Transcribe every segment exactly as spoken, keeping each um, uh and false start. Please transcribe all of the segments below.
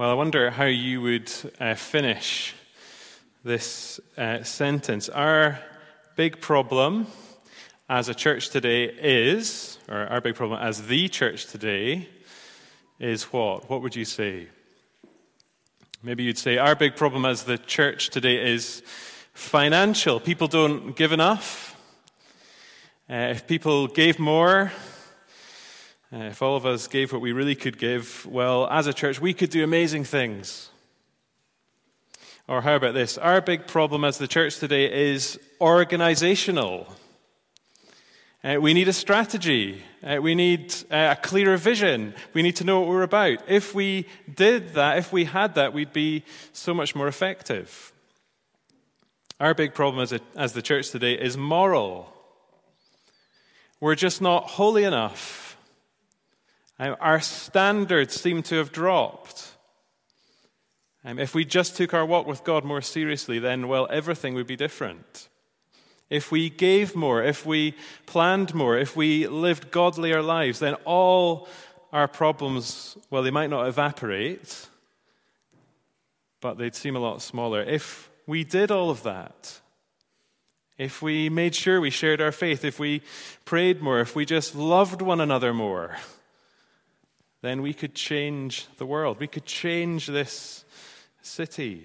Well, I wonder how you would uh, finish this uh, sentence. Our big problem as a church today is, or our big problem as the church today is what? What would you say? Maybe you'd say, our big problem as the church today is financial. People don't give enough. Uh, if people gave more, uh, if all of us gave what we really could give, well, as a church, we could do amazing things. Or how about this? Our big problem as the church today is organizational. Uh, we need a strategy. Uh, we need uh, a clearer vision. We need to know what we're about. If we did that, if we had that, we'd be so much more effective. Our big problem as, a, as the church today is moral. We're just not holy enough. Um, our standards seem to have dropped. Um, if we just took our walk with God more seriously, then, well, everything would be different. If we gave more, if we planned more, if we lived godlier lives, then all our problems, well, they might not evaporate, but they'd seem a lot smaller. If we did all of that, if we made sure we shared our faith, if we prayed more, if we just loved one another more, then we could change the world. We could change this city.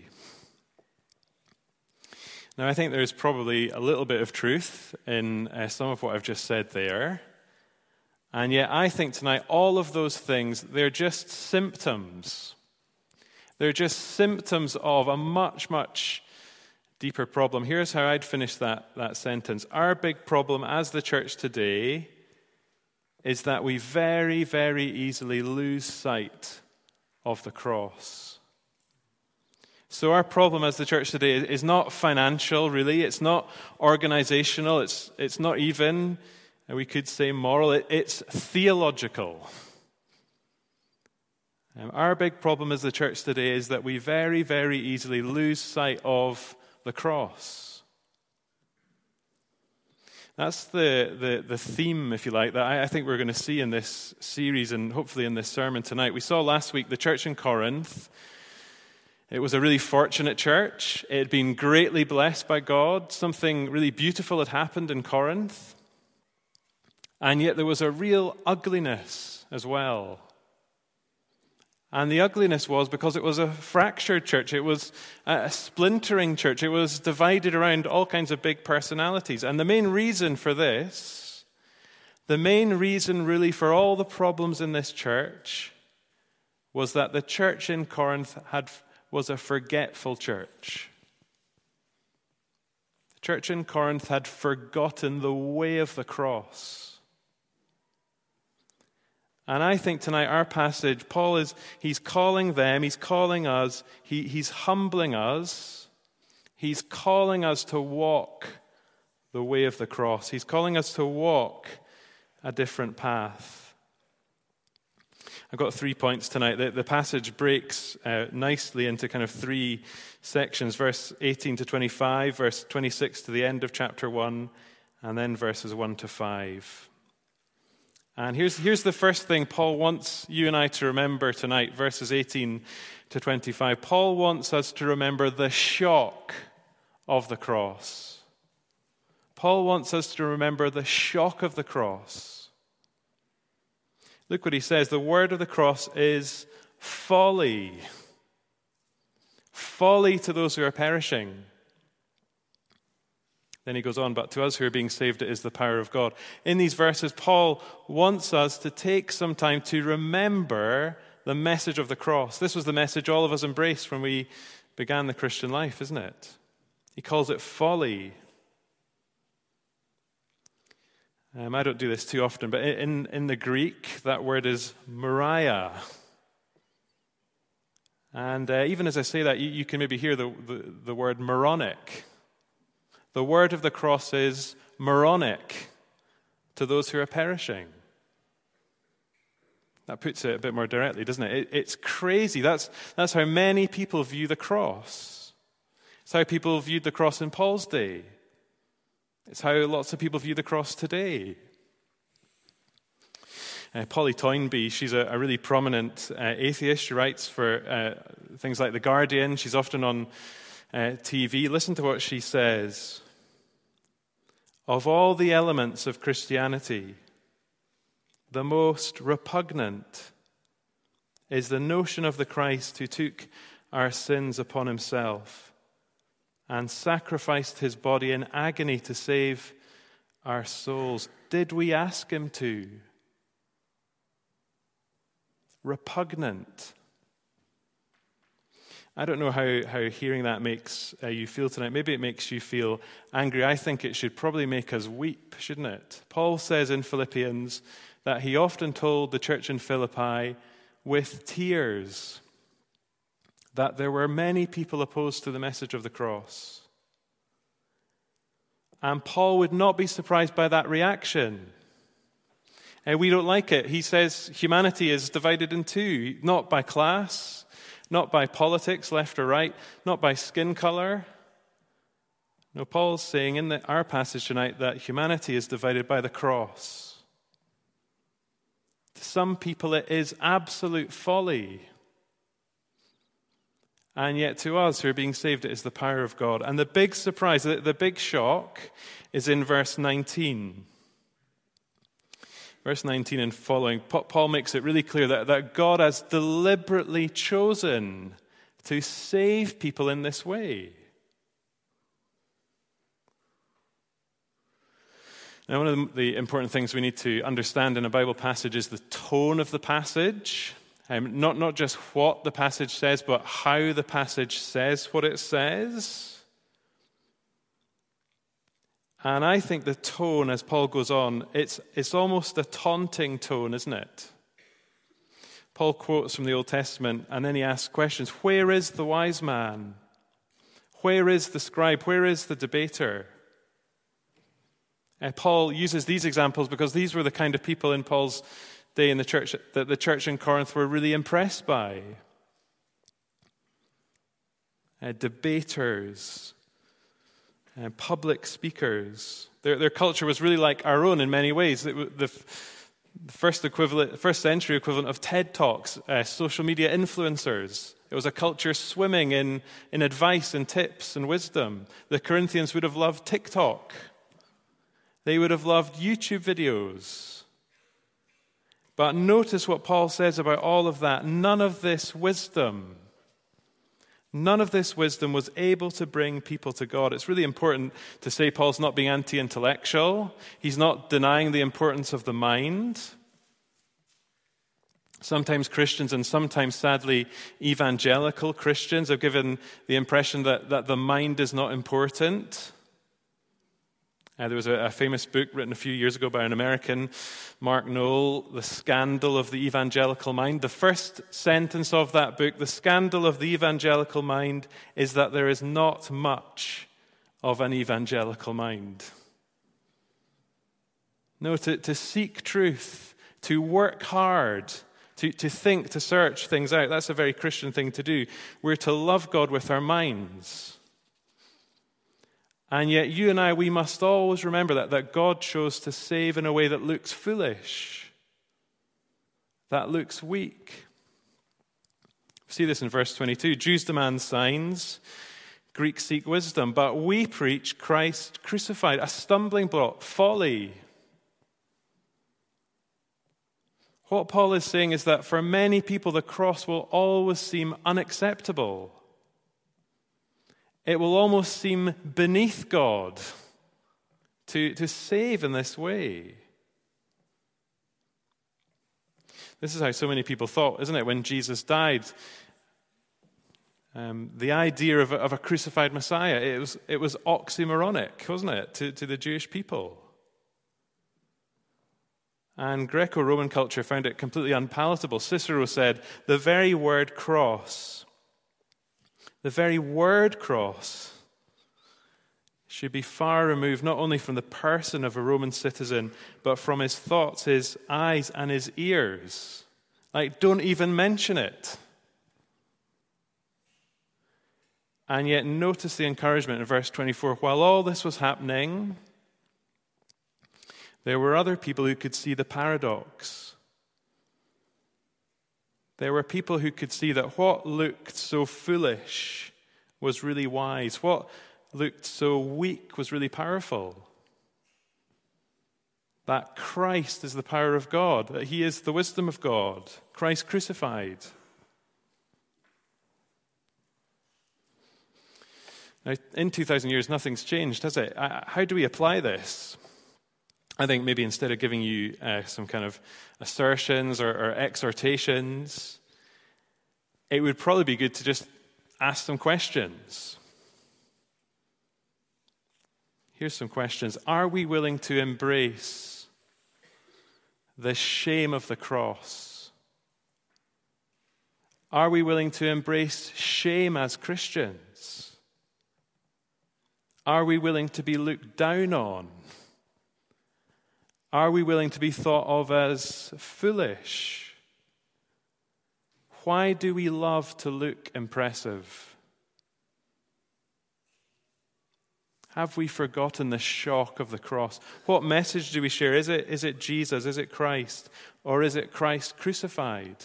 Now, I think there's probably a little bit of truth in uh, some of what I've just said there. And yet I think tonight all of those things, they're just symptoms. They're just symptoms of a much, much deeper problem. Here's how I'd finish that, that sentence. Our big problem as the church today is that we very, very easily lose sight of the cross. So our problem as the church today is not financial, really. It's not organizational. It's, it's not even, we could say, moral. It, it's theological. Um, our big problem as the church today is that we very, very easily lose sight of the cross. That's the, the, the theme, if you like, that I, I think we're going to see in this series and hopefully in this sermon tonight. We saw last week the church in Corinth. It was a really fortunate church. It had been greatly blessed by God. Something really beautiful had happened in Corinth. And yet there was a real ugliness as well. And the ugliness was because it was a fractured church. It was a splintering church. It was divided around all kinds of big personalities. And the main reason for this, the main reason really for all the problems in this church was that the church in Corinth had was a forgetful church. The church in Corinth had forgotten the way of the cross. And I think tonight our passage, Paul is, he's calling them, he's calling us, he, he's humbling us, he's calling us to walk the way of the cross. He's calling us to walk a different path. I've got three points tonight. The, the passage breaks uh, nicely into kind of three sections, verse eighteen to twenty-five, verse twenty-six to the end of chapter one, and then verses one to five. And here's, here's the first thing Paul wants you and I to remember tonight, verses eighteen to twenty-five. Paul wants us to remember the shock of the cross. Paul wants us to remember the shock of the cross. Look what he says. The word of the cross is folly. Folly to those who are perishing. Then he goes on, but to us who are being saved, it is the power of God. In these verses, Paul wants us to take some time to remember the message of the cross. This was the message all of us embraced when we began the Christian life, isn't it? He calls it folly. Um, I don't do this too often, but in, in the Greek, that word is moria. And uh, even as I say that, you, you can maybe hear the, the, the word moronic. The word of the cross is moronic to those who are perishing. That puts it a bit more directly, doesn't it? it it's crazy. That's, that's how many people view the cross. It's how people viewed the cross in Paul's day. It's how lots of people view the cross today. Uh, Polly Toynbee, she's a, a really prominent uh, atheist. She writes for uh, things like The Guardian. She's often on uh, T V. Listen to what she says. Of all the elements of Christianity, the most repugnant is the notion of the Christ who took our sins upon himself and sacrificed his body in agony to save our souls. Did we ask him to? Repugnant. I don't know how, how hearing that makes uh, you feel tonight. Maybe it makes you feel angry. I think it should probably make us weep, shouldn't it? Paul says in Philippians that he often told the church in Philippi with tears that there were many people opposed to the message of the cross. And Paul would not be surprised by that reaction. And we don't like it. He says humanity is divided in two, not by class, not by politics, left or right, not by skin color. No, Paul's saying in the, our passage tonight that humanity is divided by the cross. To some people it is absolute folly. And yet to us who are being saved, it is the power of God. And the big surprise, the, the big shock is in verse nineteen. Verse nineteen and following, Paul makes it really clear that, that God has deliberately chosen to save people in this way. Now, one of the, the important things we need to understand in a Bible passage is the tone of the passage. Um, not, not just what the passage says, but how the passage says what it says. And I think the tone, as Paul goes on, it's, it's almost a taunting tone, isn't it? Paul quotes from the Old Testament, and then he asks questions. Where is the wise man? Where is the scribe? Where is the debater? And Paul uses these examples because these were the kind of people in Paul's day in the church that the church in Corinth were really impressed by. Uh, debaters, uh, public speakers. Their, their culture was really like our own in many ways. It was the, the first equivalent, first century equivalent of TED Talks, uh, social media influencers. It was a culture swimming in, in advice and tips and wisdom. The Corinthians would have loved TikTok. They would have loved YouTube videos. But notice what Paul says about all of that. None of this wisdom, none of this wisdom was able to bring people to God. It's really important to say Paul's not being anti-intellectual. He's not denying the importance of the mind. Sometimes Christians, and sometimes, sadly, evangelical Christians, have given the impression that, that the mind is not important. Uh, there was a, a famous book written a few years ago by an American, Mark Noll, The Scandal of the Evangelical Mind. The first sentence of that book, The Scandal of the Evangelical Mind, is that there is not much of an evangelical mind. No, to, to seek truth, to work hard, to, to think, to search things out, that's a very Christian thing to do. We're to love God with our minds. And yet you and I, we must always remember that, that God chose to save in a way that looks foolish, that looks weak. We see this in verse twenty-two. Jews demand signs, Greeks seek wisdom, but we preach Christ crucified, a stumbling block, folly. What Paul is saying is that for many people, the cross will always seem unacceptable. It will almost seem beneath God to, to save in this way. This is how so many people thought, isn't it, when Jesus died? Um, the idea of a, of a crucified Messiah, it was, it was oxymoronic, wasn't it, to, to the Jewish people? And Greco-Roman culture found it completely unpalatable. Cicero said, the very word cross The very word cross should be far removed, not only from the person of a Roman citizen, but from his thoughts, his eyes, and his ears. Like, don't even mention it. And yet, notice the encouragement in verse twenty-four. While all this was happening, there were other people who could see the paradox. There were people who could see that what looked so foolish was really wise. What looked so weak was really powerful. That Christ is the power of God, that he is the wisdom of God, Christ crucified. Now, in two thousand years, nothing's changed, has it? How do we apply this? I think maybe instead of giving you uh, some kind of assertions or, or exhortations, it would probably be good to just ask some questions. Here's some questions. Are we willing to embrace the shame of the cross? Are we willing to embrace shame as Christians? Are we willing to be looked down on? Are we willing to be thought of as foolish? Why do we love to look impressive? Have we forgotten the shock of the cross? What message do we share? Is it, is it Jesus? Is it Christ? Or is it Christ crucified?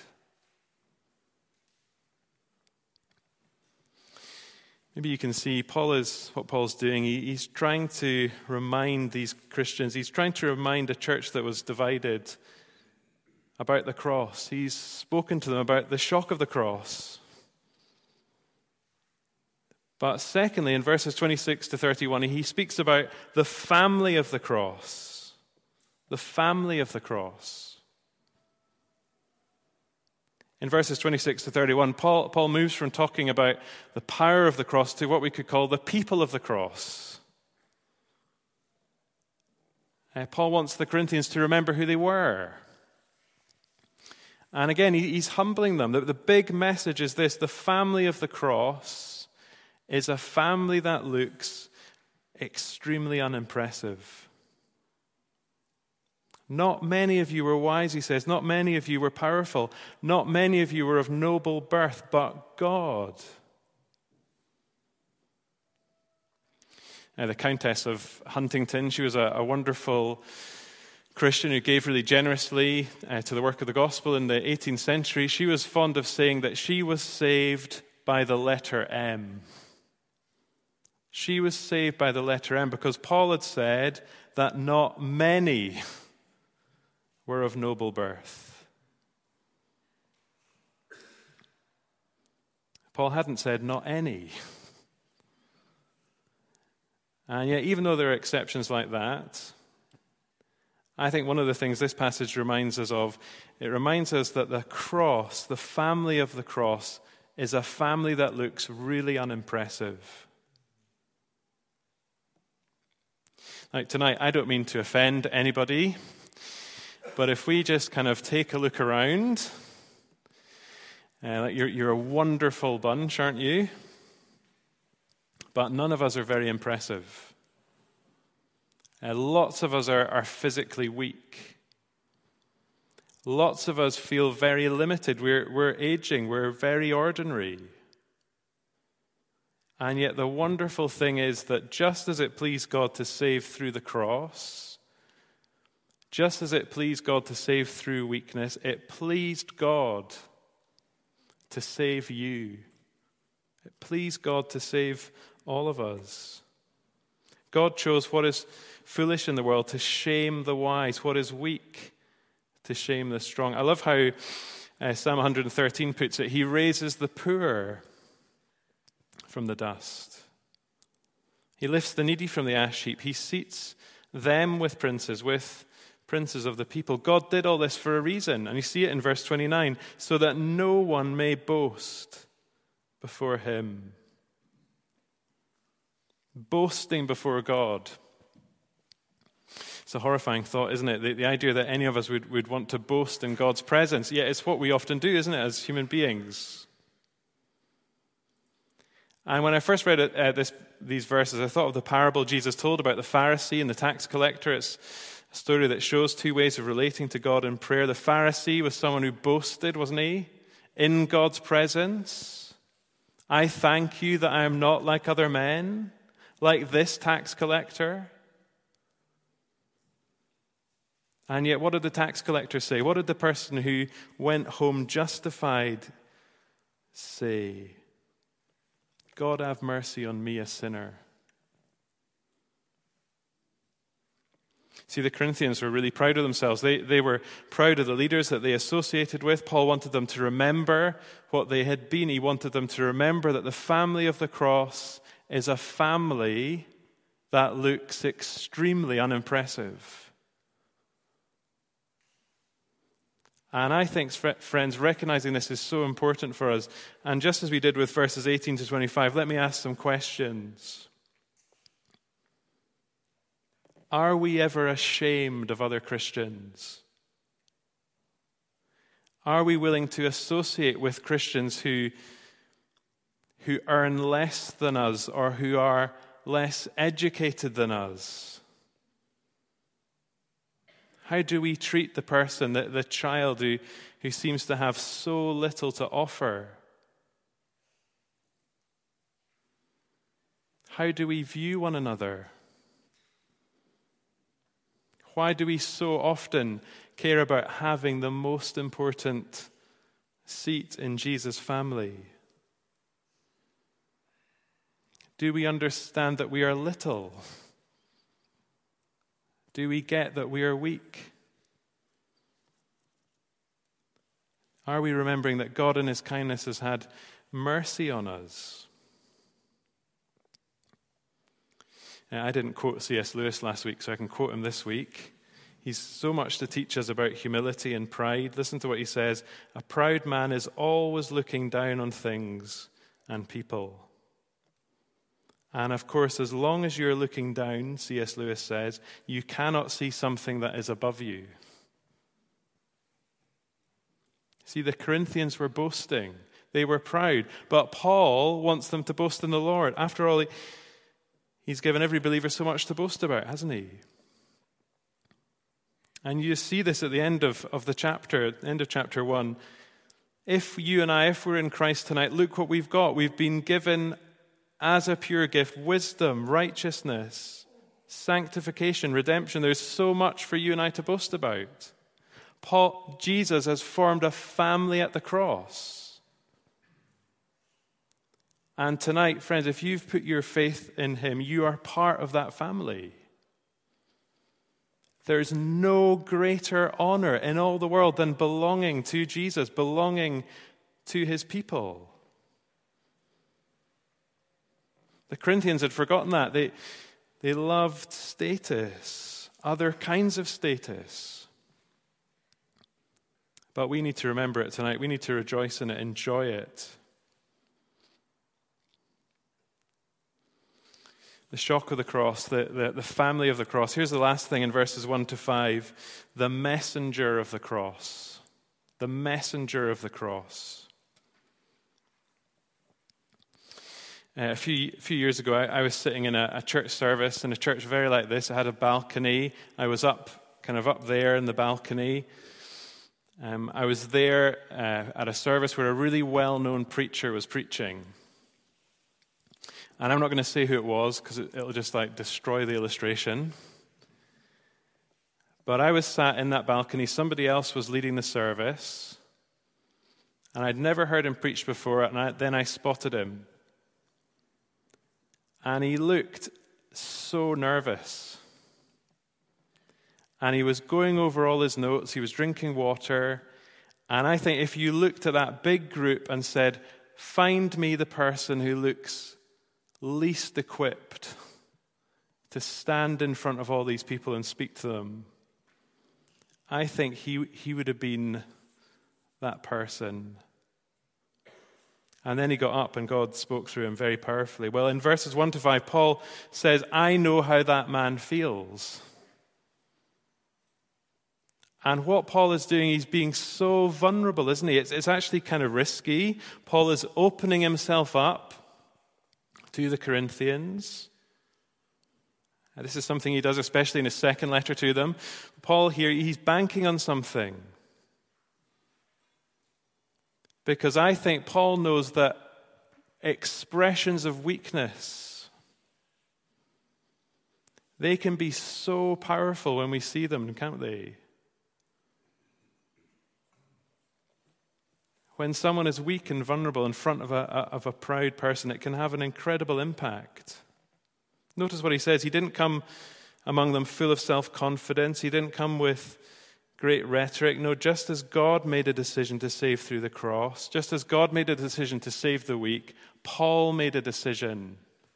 Maybe you can see Paul is what Paul's doing. He, he's trying to remind these Christians, he's trying to remind a church that was divided about the cross. He's spoken to them about the shock of the cross. But secondly, in verses twenty-six to thirty-one, he speaks about the family of the cross. The family of the cross. In verses twenty-six to thirty-one, Paul, Paul moves from talking about the power of the cross to what we could call the people of the cross. Uh, Paul wants the Corinthians to remember who they were. And again, he, he's humbling them. The, the big message is this: the family of the cross is a family that looks extremely unimpressive. Not many of you were wise, he says. Not many of you were powerful. Not many of you were of noble birth, but God. Now, the Countess of Huntington, she was a, a wonderful Christian who gave really generously uh, to the work of the gospel in the eighteenth century. She was fond of saying that she was saved by the letter M. She was saved by the letter M because Paul had said that not many were of noble birth. Paul hadn't said not any. And yet, even though there are exceptions like that, I think one of the things this passage reminds us of, it reminds us that the cross, the family of the cross, is a family that looks really unimpressive. Like tonight, I don't mean to offend anybody, but if we just kind of take a look around, uh, like you're, you're a wonderful bunch, aren't you? But none of us are very impressive. Uh, lots of us are, are physically weak. Lots of us feel very limited. We're, we're aging. We're very ordinary. And yet the wonderful thing is that just as it pleased God to save through the cross, just as it pleased God to save through weakness, it pleased God to save you. It pleased God to save all of us. God chose what is foolish in the world to shame the wise, what is weak to shame the strong. I love how uh, Psalm one thirteen puts it. He raises the poor from the dust. He lifts the needy from the ash heap. He seats them with princes, with princes of the people. God did all this for a reason, and you see it in verse twenty-nine, so that no one may boast before him. Boasting before God. It's a horrifying thought, isn't it? The, the idea that any of us would, would want to boast in God's presence. Yet it's what we often do, isn't it, as human beings? And when I first read it, uh, this, these verses, I thought of the parable Jesus told about the Pharisee and the tax collector. It's a story that shows two ways of relating to God in prayer. The Pharisee was someone who boasted, wasn't he? In God's presence. I thank you that I am not like other men, like this tax collector. And yet, what did the tax collector say? What did the person who went home justified say? God, have mercy on me, a sinner. See, the Corinthians were really proud of themselves. They, they were proud of the leaders that they associated with. Paul wanted them to remember what they had been. He wanted them to remember that the family of the cross is a family that looks extremely unimpressive. And I think, friends, recognizing this is so important for us. And just as we did with verses eighteen to twenty-five, let me ask some questions. Are we ever ashamed of other Christians? Are we willing to associate with Christians who, who earn less than us or who are less educated than us? How do we treat the person, the, the child who, who seems to have so little to offer? How do we view one another? Why do we so often care about having the most important seat in Jesus' family? Do we understand that we are little? Do we get that we are weak? Are we remembering that God in his kindness has had mercy on us? I didn't quote C S Lewis last week, so I can quote him this week. He's so much to teach us about humility and pride. Listen to what he says. A proud man is always looking down on things and people. And of course, as long as you're looking down, C S Lewis says, you cannot see something that is above you. See, the Corinthians were boasting. They were proud. But Paul wants them to boast in the Lord. After all, he... He's given every believer so much to boast about, hasn't he? And you see this at the end of, of the chapter, end of chapter one. If you and I, if we're in Christ tonight, look what we've got. We've been given as a pure gift wisdom, righteousness, sanctification, redemption. There's so much for you and I to boast about. Paul, Jesus has formed a family at the cross. And tonight, friends, if you've put your faith in him, you are part of that family. There's no greater honor in all the world than belonging to Jesus, belonging to his people. The Corinthians had forgotten that. They, they loved status, other kinds of status. But we need to remember it tonight. We need to rejoice in it, enjoy it. The shock of the cross, the, the, the family of the cross. Here's the last thing in verses one to five. The messenger of the cross. The messenger of the cross. Uh, a few few years ago, I, I was sitting in a, a church service, in a church very like this. It had a balcony. I was up, kind of up there in the balcony. Um, I was there uh, at a service where a really well-known preacher was preaching. And I'm not going to say who it was because it, it'll just like destroy the illustration. But I was sat in that balcony. Somebody else was leading the service. And I'd never heard him preach before. And I, then I spotted him. And he looked so nervous. And he was going over all his notes. He was drinking water. And I think if you looked at that big group and said, find me the person who looks least equipped to stand in front of all these people and speak to them, I think he he would have been that person. And then he got up and God spoke through him very powerfully. Well, in verses one to five, Paul says, I know how that man feels. And what Paul is doing, he's being so vulnerable, isn't he? It's, it's actually kind of risky. Paul is opening himself up to the Corinthians. And this is something he does, especially in his second letter to them. Paul here, he's banking on something. Because I think Paul knows that expressions of weakness, they can be so powerful when we see them, can't they? When someone is weak and vulnerable in front of a, of a proud person, it can have an incredible impact. Notice what he says. He didn't come among them full of self-confidence. He didn't come with great rhetoric. No, just as God made a decision to save through the cross, just as God made a decision to save the weak, Paul made a decision.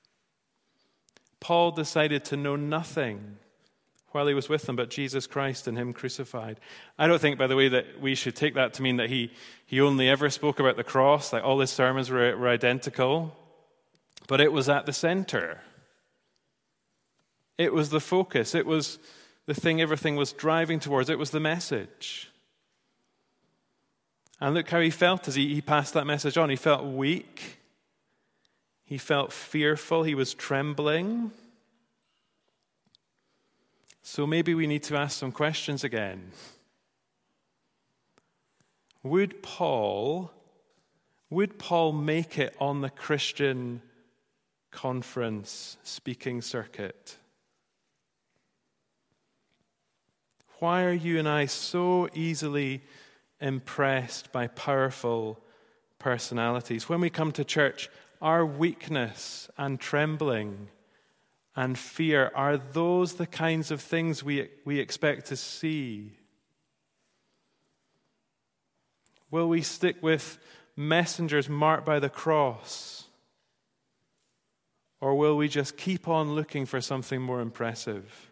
Paul decided to know nothing while he was with them but Jesus Christ and him crucified. I don't think, by the way, that we should take that to mean that he, he only ever spoke about the cross, like all his sermons were, were identical, but it was at the center. It was the focus. It was the thing everything was driving towards. It was the message. And look how he felt as he, he passed that message on. He felt weak. He felt fearful. He was trembling. So maybe we need to ask some questions again. Would Paul, would Paul make it on the Christian conference speaking circuit? Why are you and I so easily impressed by powerful personalities? When we come to church, our weakness and trembling and fear, are those the kinds of things we, we expect to see? Will we stick with messengers marked by the cross? Or will we just keep on looking for something more impressive?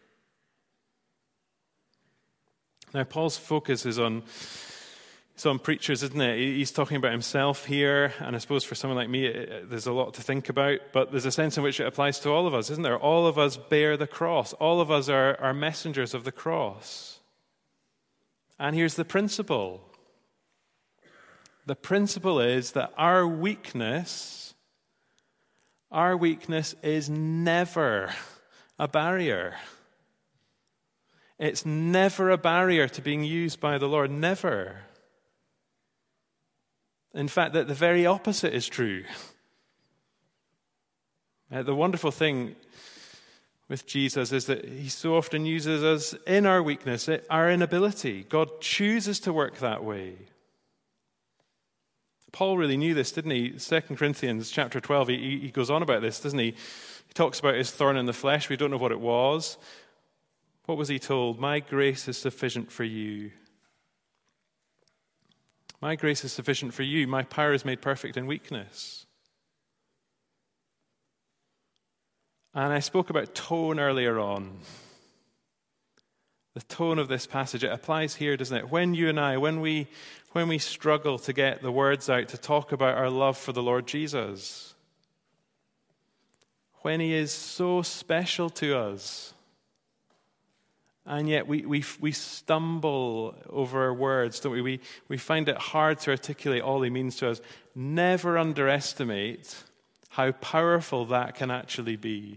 Now, Paul's focus is on, it's on preachers, isn't it? He's talking about himself here, and I suppose for someone like me, it, it, there's a lot to think about, but there's a sense in which it applies to all of us, isn't there? All of us bear the cross. All of us are, are messengers of the cross. And here's the principle. The principle is that our weakness, our weakness is never a barrier. It's never a barrier to being used by the Lord. Never. In fact, that the very opposite is true. Uh, the wonderful thing with Jesus is that he so often uses us in our weakness, our inability. God chooses to work that way. Paul really knew this, didn't he? Second Corinthians chapter twelve, he, he goes on about this, doesn't he? He talks about his thorn in the flesh. We don't know what it was. What was he told? My grace is sufficient for you. My grace is sufficient for you. My power is made perfect in weakness. And I spoke about tone earlier on. The tone of this passage, it applies here, doesn't it? When you and I, when we, when we struggle to get the words out to talk about our love for the Lord Jesus, when he is so special to us, and yet we, we we stumble over words, don't we? we? We find it hard to articulate all he means to us. Never underestimate how powerful that can actually be.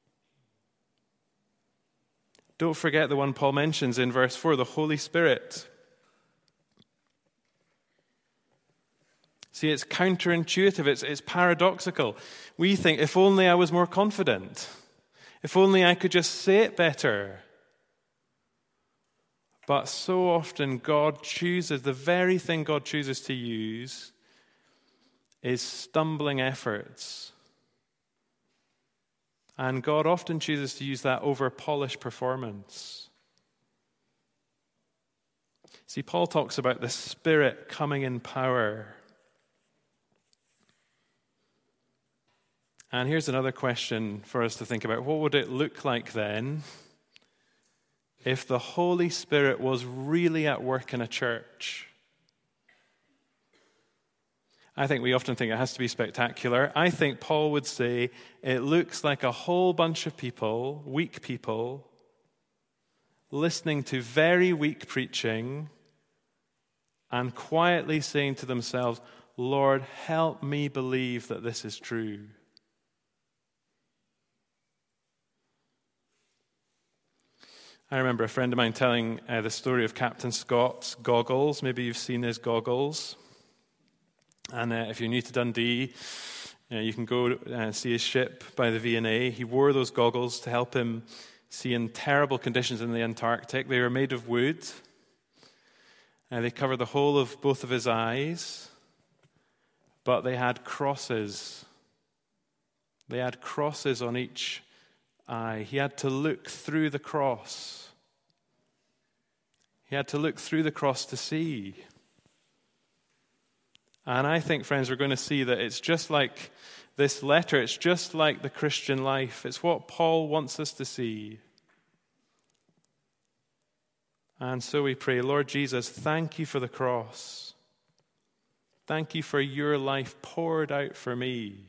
Don't forget the one Paul mentions in verse four, the Holy Spirit. See, it's counterintuitive, it's, it's paradoxical. We think, if only I was more confident, if only I could just say it better. But so often God chooses, the very thing God chooses to use is stumbling efforts. And God often chooses to use that over polished performance. See, Paul talks about the Spirit coming in power. And here's another question for us to think about. What would it look like then if the Holy Spirit was really at work in a church? I think we often think it has to be spectacular. I think Paul would say it looks like a whole bunch of people, weak people, listening to very weak preaching and quietly saying to themselves, Lord, help me believe that this is true. I remember a friend of mine telling uh, the story of Captain Scott's goggles. Maybe you've seen his goggles. And uh, if you're new to Dundee, uh, you can go uh, see his ship by the V and A. He wore those goggles to help him see in terrible conditions in the Antarctic. They were made of wood. Uh, they covered the whole of both of his eyes. but they had crosses. They had crosses on each eye. He had to look through the cross. He had to look through the cross to see. And I think, friends, we're going to see that it's just like this letter. It's just like the Christian life. It's what Paul wants us to see. And so we pray, Lord Jesus, thank you for the cross. Thank you for your life poured out for me.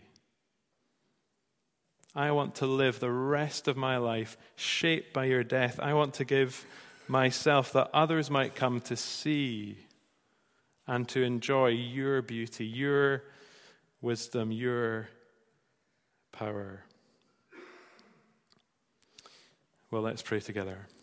I want to live the rest of my life shaped by your death. I want to give myself that others might come to see and to enjoy your beauty, your wisdom, your power. Well, let's pray together.